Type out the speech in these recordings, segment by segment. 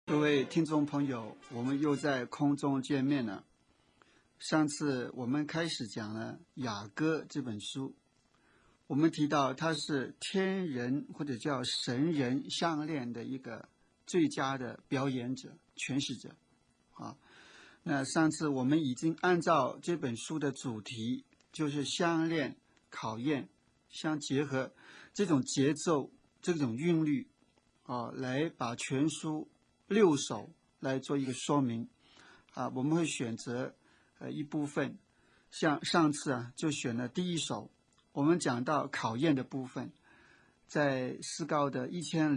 各位听众朋友，我们又在空中见面了。上次我们开始讲了雅歌这本书，我们提到它是天人或者叫神人相恋的一个最佳的表演者、诠释者啊。那上次我们已经按照这本书的主题，就是相恋、考验相结合这种节奏、这种韵律啊，来把全书6首来做一个说明啊。我们会选择一部分，像上次就选了第1首，我们讲到考验的部分，在诗高的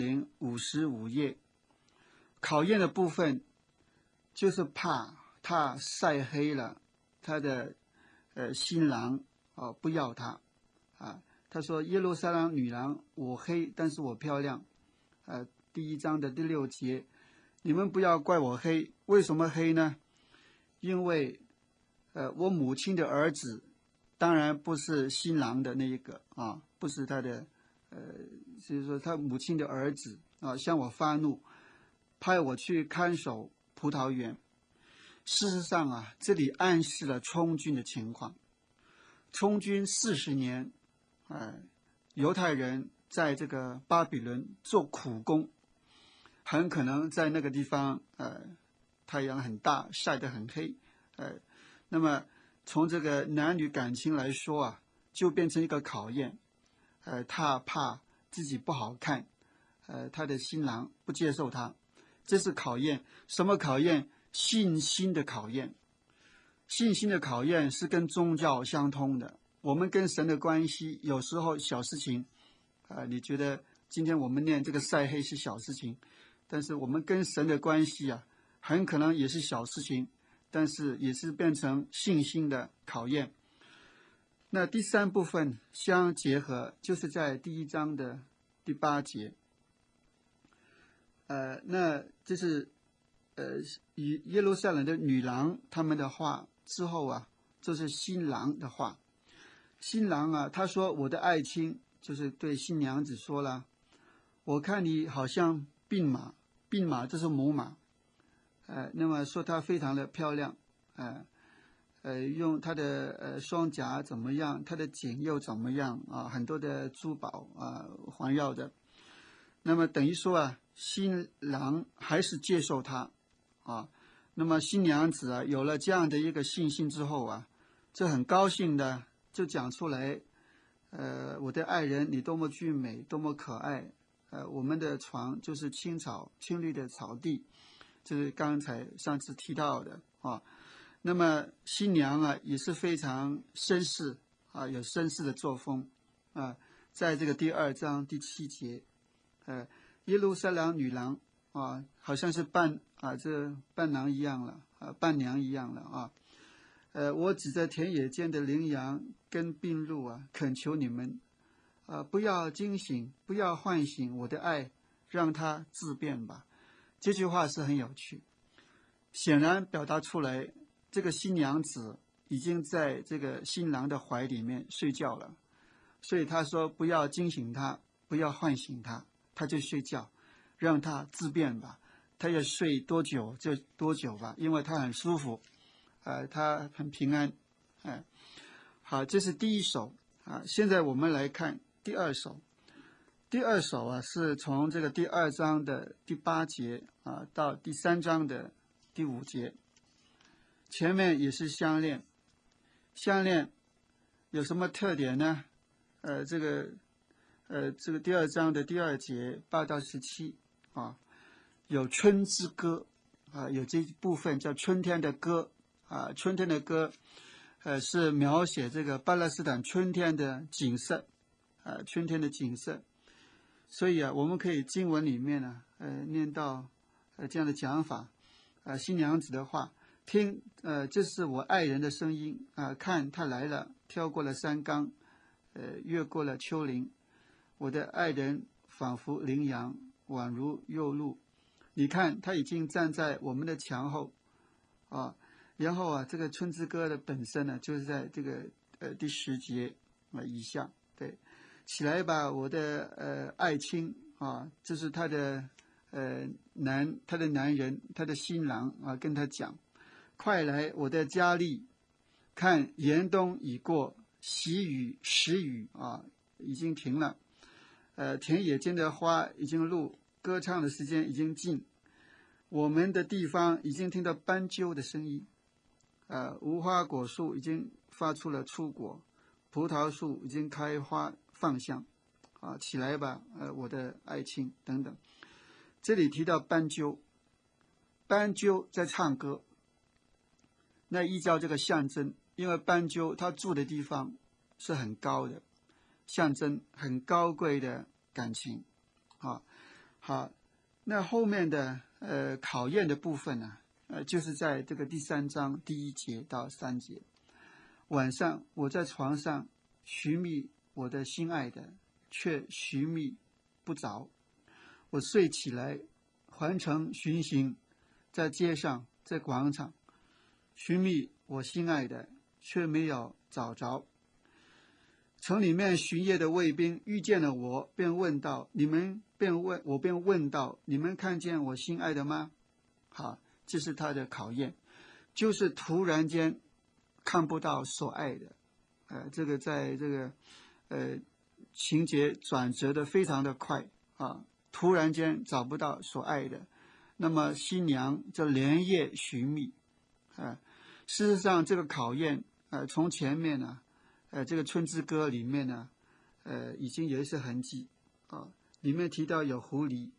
1055页，考验的部分就是怕他晒黑了他的新郎不要他啊。他说耶路撒冷女郎，我黑，但是我漂亮。第1章的第6节，你们不要怪我黑，为什么黑呢？因为我母亲的儿子，当然不是新郎的那一个啊，不是他的所以说他母亲的儿子啊，向我发怒，派我去看守葡萄园。事实上这里暗示了充军的情况。充军40年，犹太人在这个巴比伦做苦工，很可能在那个地方太阳很大，晒得很黑，那么从这个男女感情来说就变成一个考验。他怕自己不好看，他的新郎不接受他，这是考验。什么考验？信心的考验。信心的考验是跟宗教相通的。我们跟神的关系，有时候小事情你觉得今天我们念这个晒黑是小事情，但是我们跟神的关系很可能也是小事情，但是也是变成信心的考验。那第3部分相结合，就是在第1章的第8节。那这是以耶路撒冷的女郎他们的话之后这是新郎的话。新郎他说我的爱卿，就是对新娘子说了，我看你好像病马，病马这是母马，那么说她非常的漂亮，用她的双颊怎么样，她的颈又怎么样很多的珠宝环绕着。那么等于说新郎还是接受她那么新娘子有了这样的一个信心之后就很高兴的就讲出来，我的爱人，你多么俊美，多么可爱，我们的床就是青绿的草地，这是刚才上次提到的那么新娘也是非常绅士有绅士的作风在这个第2章第7节，耶路撒冷女郎好像是伴郎一样了伴娘一样了我指着田野间的羚羊跟病鹿恳求你们不要惊醒，不要唤醒我的爱，让它自变吧。这句话是很有趣，显然表达出来这个新娘子已经在这个新郎的怀里面睡觉了，所以他说不要惊醒他，不要唤醒他，他就睡觉，让他自变吧，他要睡多久就多久吧，因为他很舒服他很平安好，这是第1首现在我们来看第2首。第2首是从这个第2章的第8节到第3章的第5节，前面也是相恋。相恋有什么特点呢？这个第2章的第2节8到17有春之歌有这一部分叫春天的歌春天的歌是描写这个巴勒斯坦春天的景色春天的景色。所以我们可以经文里面念到这样的讲法新娘子的话，听这是我爱人的声音看他来了，跳过了山冈越过了丘陵，我的爱人仿佛羚羊，宛如幼鹿，你看他已经站在我们的墙后然后这个春之歌的本身呢，就是在这个第10节以下。对，起来吧，我的爱卿这是他的他的男人，他的新郎啊，跟他讲：快来我的家里，看严冬已过，喜雨时雨啊，已经停了。田野间的花已经落，歌唱的时间已经尽。我们的地方已经听到斑鸠的声音，无花果树已经发出了初果，葡萄树已经开花放香，啊，起来吧，我的爱卿等等。这里提到斑鸠，斑鸠在唱歌，那依照这个象征，因为斑鸠它住的地方是很高的，象征很高贵的感情，啊，好，那后面的考验的部分呢，就是在这个第3章第1节到3节。晚上我在床上寻觅我的心爱的，却寻觅不着。我睡起来，环城巡行，在街上，在广场寻觅我心爱的，却没有找着。城里面巡夜的卫兵遇见了我，便问道：我便问道：你们看见我心爱的吗？好，这是他的考验，就是突然间看不到所爱的。这个在这个情节转折的非常的快啊，突然间找不到所爱的，那么新娘就连夜寻觅。事实上这个考验从前面呢这个春之歌里面呢已经有一些痕迹啊，里面提到有狐狸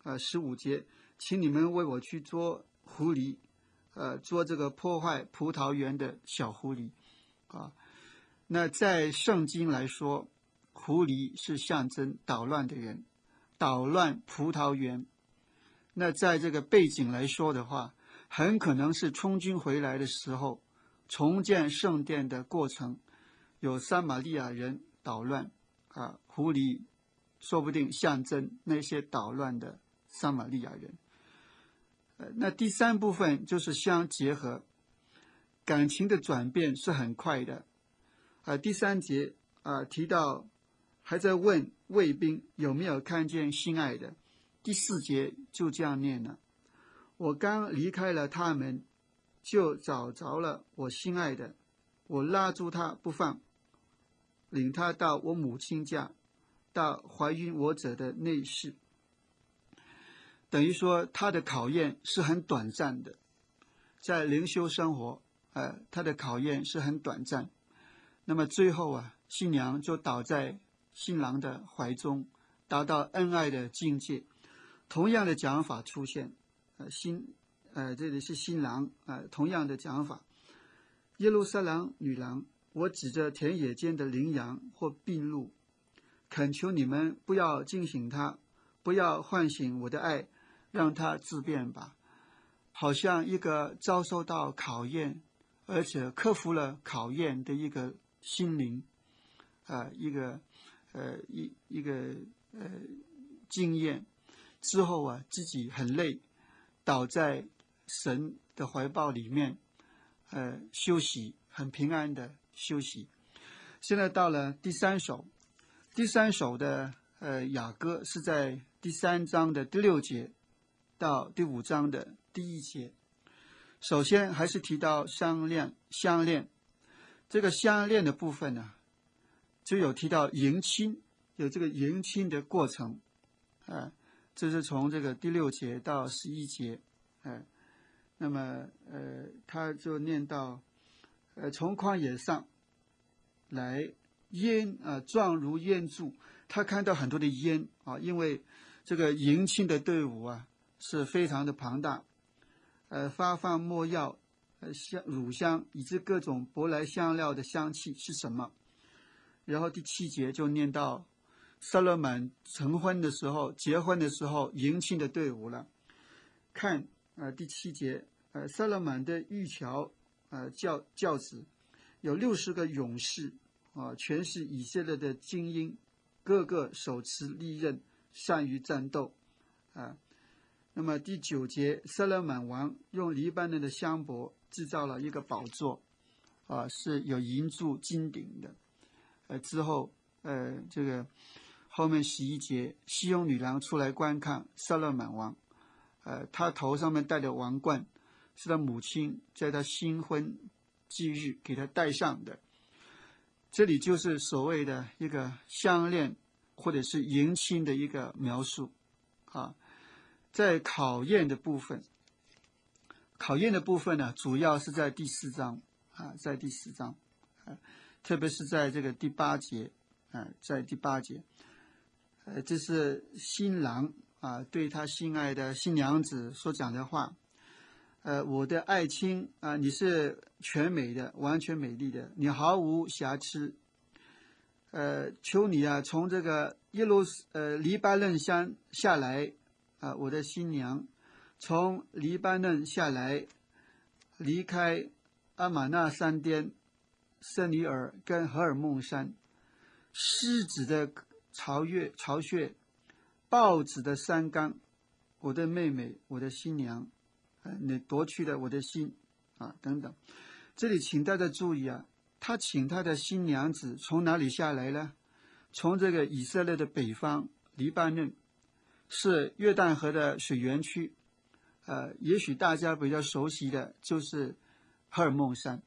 15节，请你们为我去捉狐狸，捉这个破坏葡萄园的小狐狸啊。那在圣经来说，狐狸是象征捣乱的人，捣乱葡萄园。那在这个背景来说的话，很可能是充军回来的时候，重建圣殿的过程，有撒玛利亚人捣乱狐狸说不定象征那些捣乱的撒玛利亚人。那第3部分就是相结合，感情的转变是很快的。第3节提到还在问卫兵有没有看见心爱的，第4节就这样念了：我刚离开了他们，就找着了我心爱的，我拉住他不放，领他到我母亲家，到怀孕我者的内室。等于说他的考验是很短暂的，在灵修生活他的考验是很短暂。那么最后新娘就倒在新郎的怀中，达到恩爱的境界。同样的讲法出现，这里是新郎同样的讲法。耶路撒冷女郎，我指着田野间的羚羊或病鹿，恳求你们不要惊醒他，不要唤醒我的爱，让他自辩吧。好像一个遭受到考验，而且克服了考验的一个心灵一个经验之后自己很累，倒在神的怀抱里面休息，很平安的休息。现在到了第3首，第3首的雅歌是在第3章的第6节到第5章的第1节。首先还是提到相恋，这个相恋的部分呢，就有提到迎亲，有这个迎亲的过程这是从这个第6节到11节那么他就念到从旷野上来，烟状如烟柱，他看到很多的烟因为这个迎亲的队伍是非常的庞大，发放没药乳香以及各种舶来香料的香气是什么。然后第7节就念到撒勒满成婚的时候，结婚的时候迎亲的队伍了。看第7节撒勒满的玉桥轿子有60个勇士全是以色列的精英，个个手持利刃，善于战斗那么第9节撒勒满王用黎巴嫩的香柏制造了一个宝座是有银柱金顶的之后这个后面11节西雍女郎出来观看撒勒满王他头上面戴的王冠是他母亲在他新婚忌日给他戴上的。这里就是所谓的一个相恋或者是迎亲的一个描述啊。在考验的部分呢，主要是在第4章啊，在第4章特别是在这个第8节在第8节，这是新郎对他心爱的新娘子所讲的话。我的爱卿你是全美的，完全美丽的，你毫无瑕疵。求你从这个黎巴嫩山下来我的新娘，从黎巴嫩下来，离开阿玛纳山巅、圣尼尔跟荷尔蒙山，狮子的巢穴，豹子的山冈，我的妹妹，我的新娘，你夺去了我的心等等。这里请大家注意他请他的新娘子从哪里下来呢？从这个以色列的北方黎巴嫩，是约旦河的水源区。也许大家比较熟悉的就是荷尔蒙山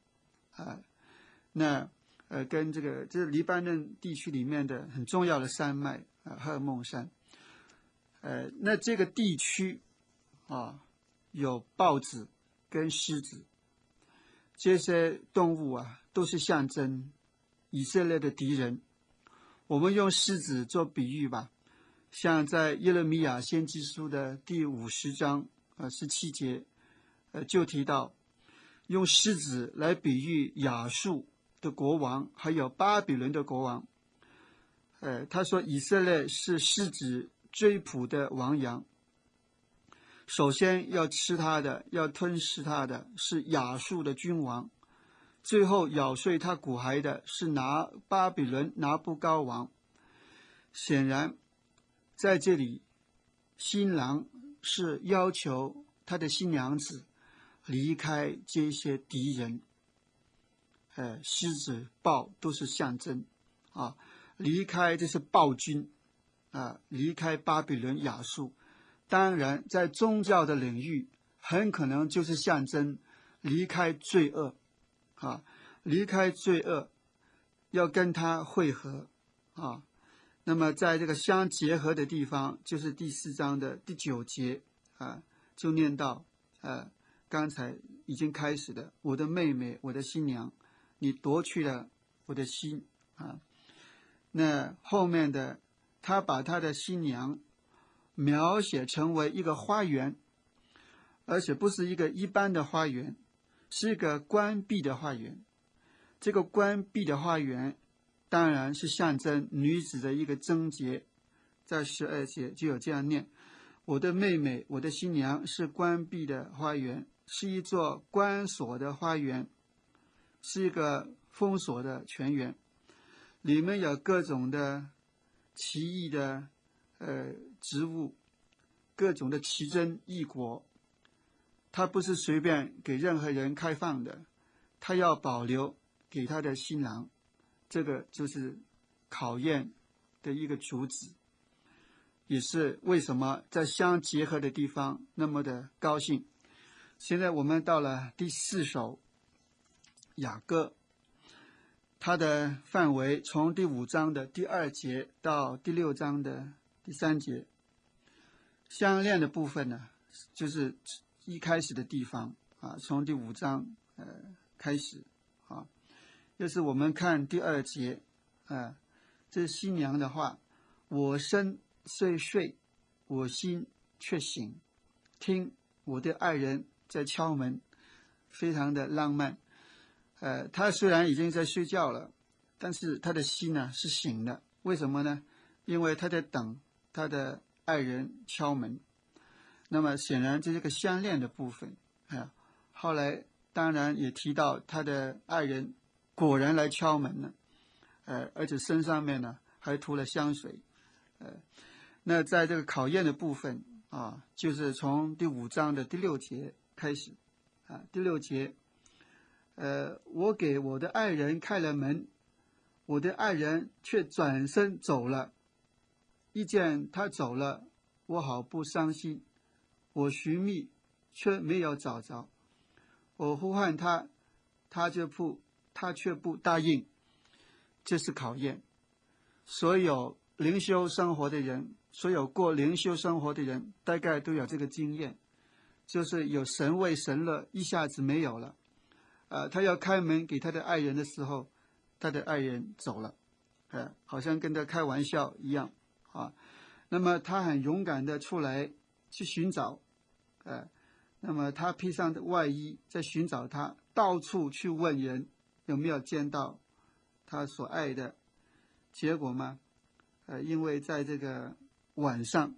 跟这是黎巴嫩地区里面的很重要的山脉荷尔蒙山。那这个地区有豹子跟狮子，这些动物都是象征以色列的敌人。我们用狮子做比喻吧，像在耶勒米亚先知书的第50章17节就提到，用狮子来比喻亚述的国王还有巴比伦的国王。他说以色列是狮子追捕的亡羊，首先要吃他的，要吞噬他的是亚述的君王，最后咬碎他骨骸的是巴比伦拿布高王。显然在这里新郎是要求他的新娘子离开这些敌人，狮子豹都是象征离开这些暴君离开巴比伦亚述。当然在宗教的领域很可能就是象征离开罪恶离开罪恶，要跟他会合那么在这个相结合的地方，就是第4章的第9节就念到刚才已经开始的，我的妹妹，我的新娘，你夺去了我的心那后面的他把他的新娘描写成为一个花园，而且不是一个一般的花园，是一个关闭的花园。这个关闭的花园当然是象征女子的一个贞洁，在12节就有这样念，我的妹妹，我的新娘是关闭的花园，是一座关锁的花园，是一个封锁的泉源，里面有各种的奇异的植物，各种的奇珍异果，它不是随便给任何人开放的，它要保留给他的新郎。这个就是考验的一个主旨，也是为什么在相结合的地方那么的高兴。现在我们到了第4首雅歌，它的范围从第5章的第2节到第6章的第3节。相恋的部分呢，就是一开始的地方从第5章开始要是我们看第2节这是新娘的话，我身虽睡，我心却醒，听我的爱人在敲门，非常的浪漫。他虽然已经在睡觉了，但是他的心呢是醒的。为什么呢？因为他在等他的爱人敲门。那么显然这是个相恋的部分后来当然也提到他的爱人果然来敲门了，而且身上面呢还涂了香水。那在这个考验的部分就是从第5章的第6节开始第6节，我给我的爱人开了门，我的爱人却转身走了，一见他走了，我好不伤心。 我寻觅却没有找着，我呼唤他，他却不答应。这是考验。所有灵修生活的人，所有过灵修生活的人，大概都有这个经验，就是有神为神乐，一下子没有了。他要开门给他的爱人的时候，他的爱人走了，好像跟他开玩笑一样啊。那么他很勇敢的出来去寻找，那么他披上的外衣在寻找他，到处去问人有没有见到他所爱的。结果嘛，因为在这个晚上，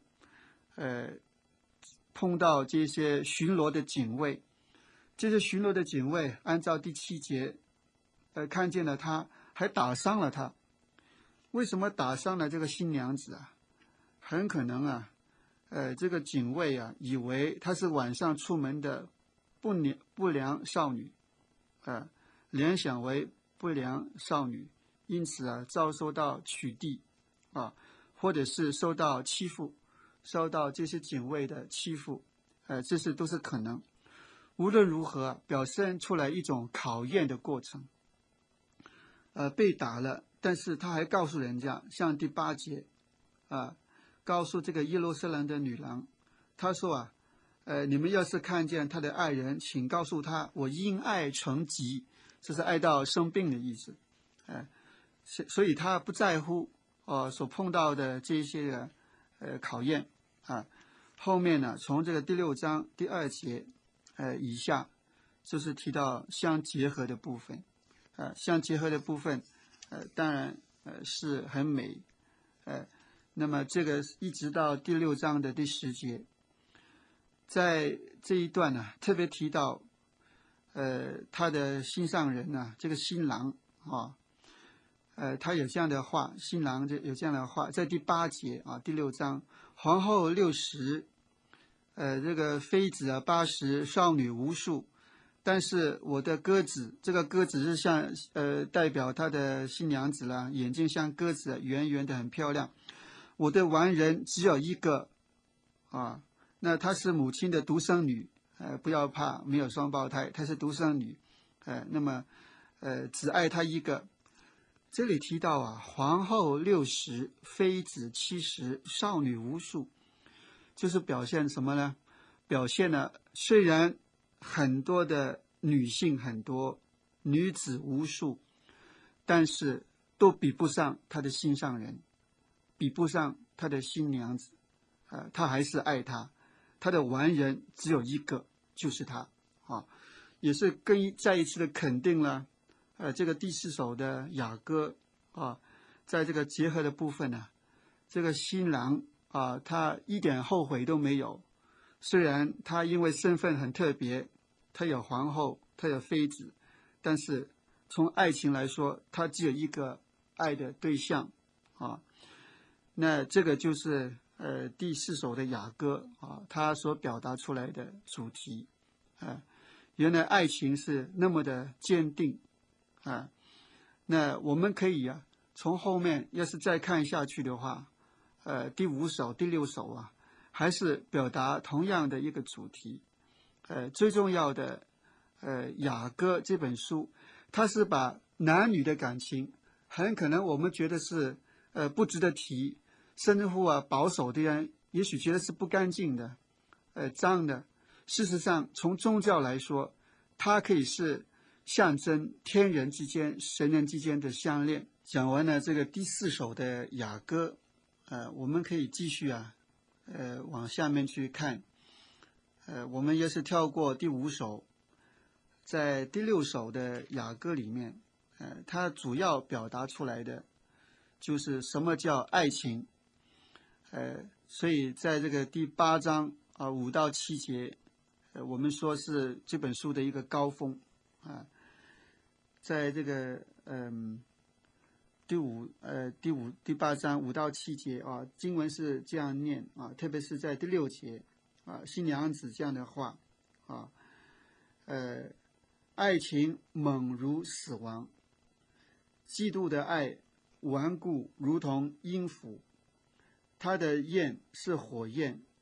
碰到这些巡逻的警卫，这些巡逻的警卫按照第7节，看见了他，还打伤了他。为什么打伤了这个新娘子啊？很可能啊，这个警卫啊，以为她是晚上出门的不良少女，联想为不良少女，因此啊，遭受到取缔啊，或者是受到欺负，受到这些警卫的欺负，这都是可能。无论如何，表现出来一种考验的过程。被打了，但是他还告诉人家，像第8节告诉这个耶路撒冷的女郎，他说你们要是看见他的爱人，请告诉他，我因爱成疾，这是爱到生病的意思。所以他不在乎所碰到的这些考验啊。后面呢，从这个第6章第2节以下，就是提到相结合的部分。相结合的部分当然是很美。那么这个一直到第6章的第10节，在这一段呢，特别提到他的心上人呢，这个新郎他有这样的话，新郎有这样的话，在第8节第6章，皇后60，这个妃子80，少女无数。但是我的鸽子，这个鸽子是像代表他的新娘子啦，眼睛像鸽子，圆圆的，很漂亮。我的完人只有一个那她是母亲的独生女，不要怕，没有双胞胎，她是独生女，那么只爱她一个。这里提到皇后60，妃子70，少女无数，就是表现什么呢？表现了虽然很多的女性很多，女子无数，但是都比不上她的心上人，比不上她的新娘子，她还是爱她，她的完人只有一个，就是她也是再一次的肯定了这个第4首的雅歌在这个结合的部分呢，这个新郎他一点后悔都没有。虽然他因为身份很特别，他有皇后，他有妃子，但是从爱情来说，他只有一个爱的对象那这个就是第4首的雅歌他所表达出来的主题原来爱情是那么的坚定那我们可以从后面要是再看下去的话，第5首、第6首还是表达同样的一个主题。最重要的雅歌这本书，它是把男女的感情，很可能我们觉得是不值得提，甚至乎保守的人也许觉得是不干净的，脏的。事实上，从宗教来说，它可以是象征天人之间、神人之间的相恋。讲完了这个第4首的雅歌，我们可以继续往下面去看。我们也是跳过第5首，在第6首的雅歌里面，它主要表达出来的就是什么叫爱情。所以在这个第8章5到7节，我们说是这本书的一个高峰在这个第8章5到7节经文是这样念特别是在第6节新娘子这样的话爱情猛如死亡，嫉妒的爱顽固如同阴府，他的焰是火焰，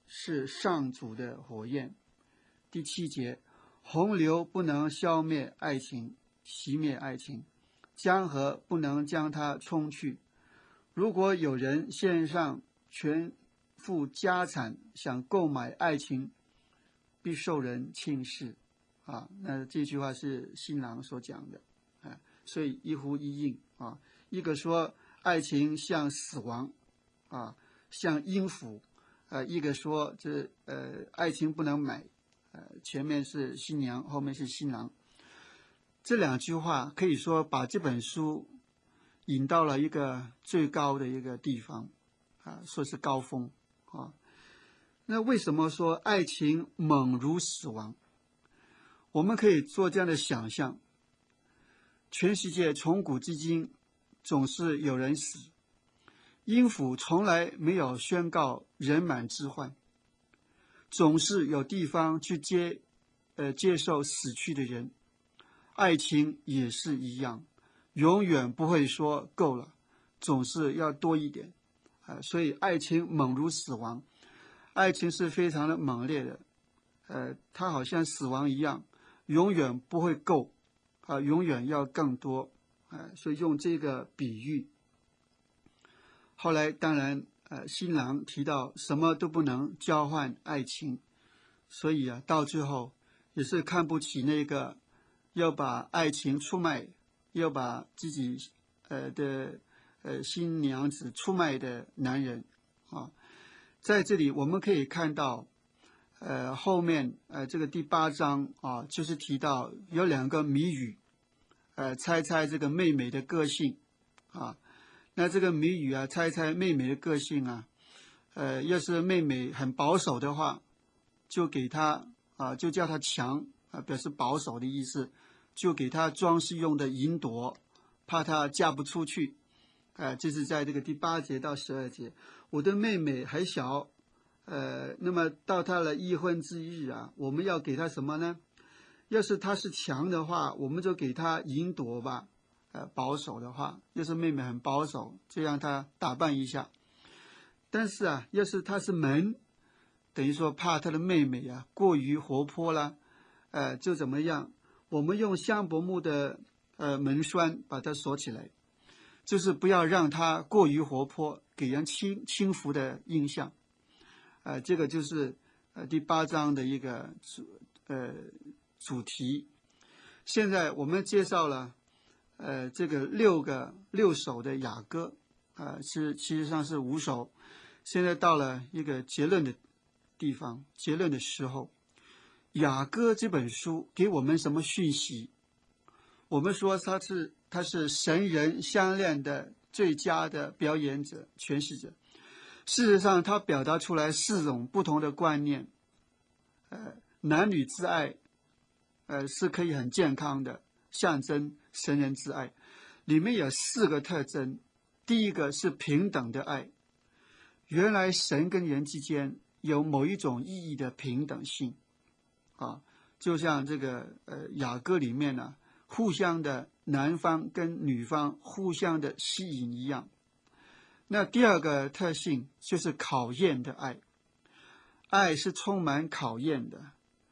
是上主的火焰。第7节，洪流不能消灭爱情，熄灭爱情，江河不能将它冲去。如果有人献上全副家产想购买爱情，必受人轻视。那这句话是新郎所讲的，所以一呼一应啊。一个说爱情像死亡像阴府，一个说爱情不能买，前面是新娘，后面是新郎。这2句话可以说把这本书引到了一个最高的一个地方，说是高峰那为什么说爱情猛如死亡？我们可以做这样的想象，全世界从古至今总是有人死，阴府从来没有宣告人满之患，总是有地方去接受死去的人。爱情也是一样，永远不会说够了，总是要多一点所以爱情猛如死亡，爱情是非常的猛烈的它好像死亡一样，永远不会够永远要更多所以用这个比喻。后来当然新郎提到什么都不能交换爱情，所以到最后也是看不起那个要把爱情出卖，要把自己的新娘子出卖的男人在这里我们可以看到后面这个第8章就是提到有2个谜语猜这个妹妹的个性那这个谜语猜妹妹的个性要是妹妹很保守的话，就给她就叫她强表示保守的意思，就给她装饰用的银镯，怕她嫁不出去这是在这个第8节到12节。我的妹妹还小那么到她的议婚之日我们要给她什么呢？要是她是强的话，我们就给她银镯吧保守的话，要是妹妹很保守，就让她打扮一下。但是要是她是门，等于说怕她的妹妹过于活泼了就怎么样，我们用香柏木的门栓把它锁起来，就是不要让她过于活泼，给人轻浮的印象这个就是第8章的一个主题。现在我们介绍了这个6首的雅歌其实上是5首，现在到了一个结论的地方，结论的时候。雅歌这本书给我们什么讯息？我们说他是神人相恋的最佳的表演者、诠释者。事实上他表达出来4种不同的观念男女之爱是可以很健康的，象征神人之爱。里面有4个特征。第一个是平等的爱，原来神跟人之间有某一种意义的平等性就像这个雅歌里面互相的男方跟女方互相的吸引一样。那第2个特性就是考验的爱，爱是充满考验的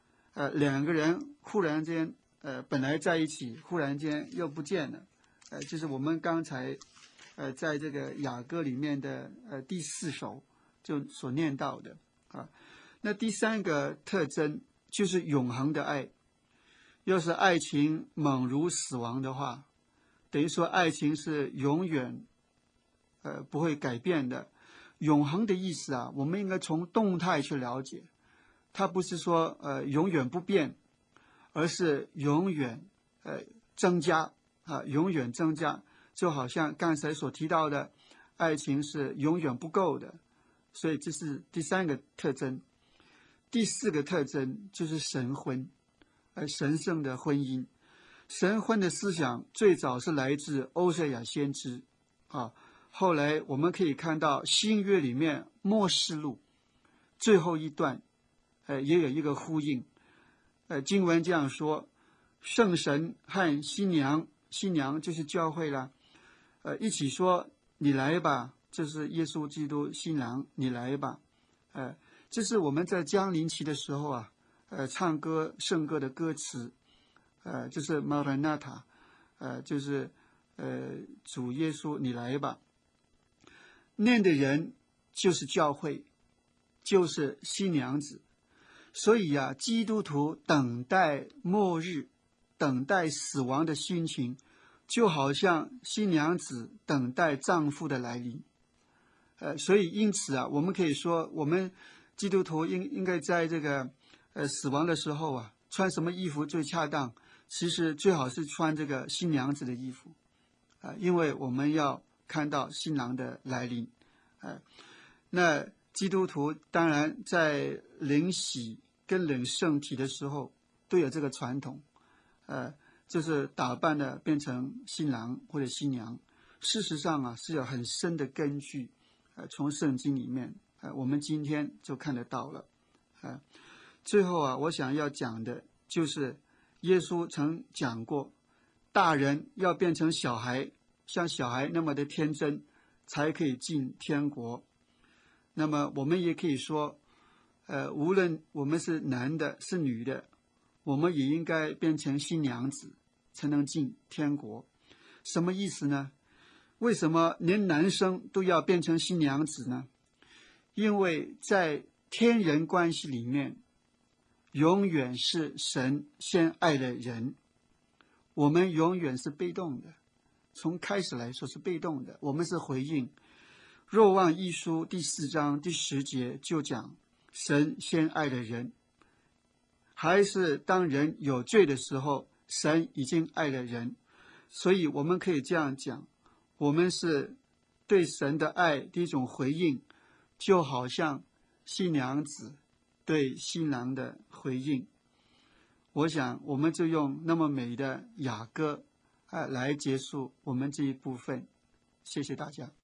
2个人忽然间本来在一起，忽然间又不见了就是我们刚才在这个雅歌里面的第4首就所念到的那第3个特征就是永恒的爱。要是爱情猛如死亡的话，等于说爱情是永远不会改变的。永恒的意思我们应该从动态去了解，它不是说永远不变，而是永远增加永远增加。就好像刚才所提到的，爱情是永远不够的，所以这是第3个特征。第4个特征就是神婚神圣的婚姻。神婚的思想最早是来自欧塞亚先知后来我们可以看到新约里面末世录最后一段也有一个呼应经文这样说，圣神和新娘就是教会了一起说你来吧，这是耶稣基督新郎，你来吧这是我们在降临期的时候啊，唱歌圣歌的歌词，就是 Maranatha， 就是主耶稣你来吧。念的人就是教会，就是新娘子。所以啊，基督徒等待末日，等待死亡的心情，就好像新娘子等待丈夫的来临。所以因此啊，我们可以说，我们基督徒应该在这个死亡的时候啊，穿什么衣服最恰当？其实最好是穿这个新娘子的衣服，因为我们要看到新郎的来临。那基督徒当然在领洗跟领圣体的时候都有这个传统，就是打扮的变成新郎或者新娘。事实上啊，是有很深的根据，从圣经里面，我们今天就看得到了。最后啊，我想要讲的就是耶稣曾讲过，大人要变成小孩，像小孩那么的天真，才可以进天国。那么我们也可以说，无论我们是男的是女的，我们也应该变成新娘子，才能进天国。什么意思呢？为什么连男生都要变成新娘子呢？因为在天人关系里面，永远是神先爱了人，我们永远是被动的，从开始来说是被动的，我们是回应。若望一书第4章第10节就讲，神先爱了人，还是当人有罪的时候，神已经爱了人。所以我们可以这样讲，我们是对神的爱的一种回应，就好像新娘子对新郎的回应。我想我们就用那么美的雅歌来结束我们这一部分。谢谢大家。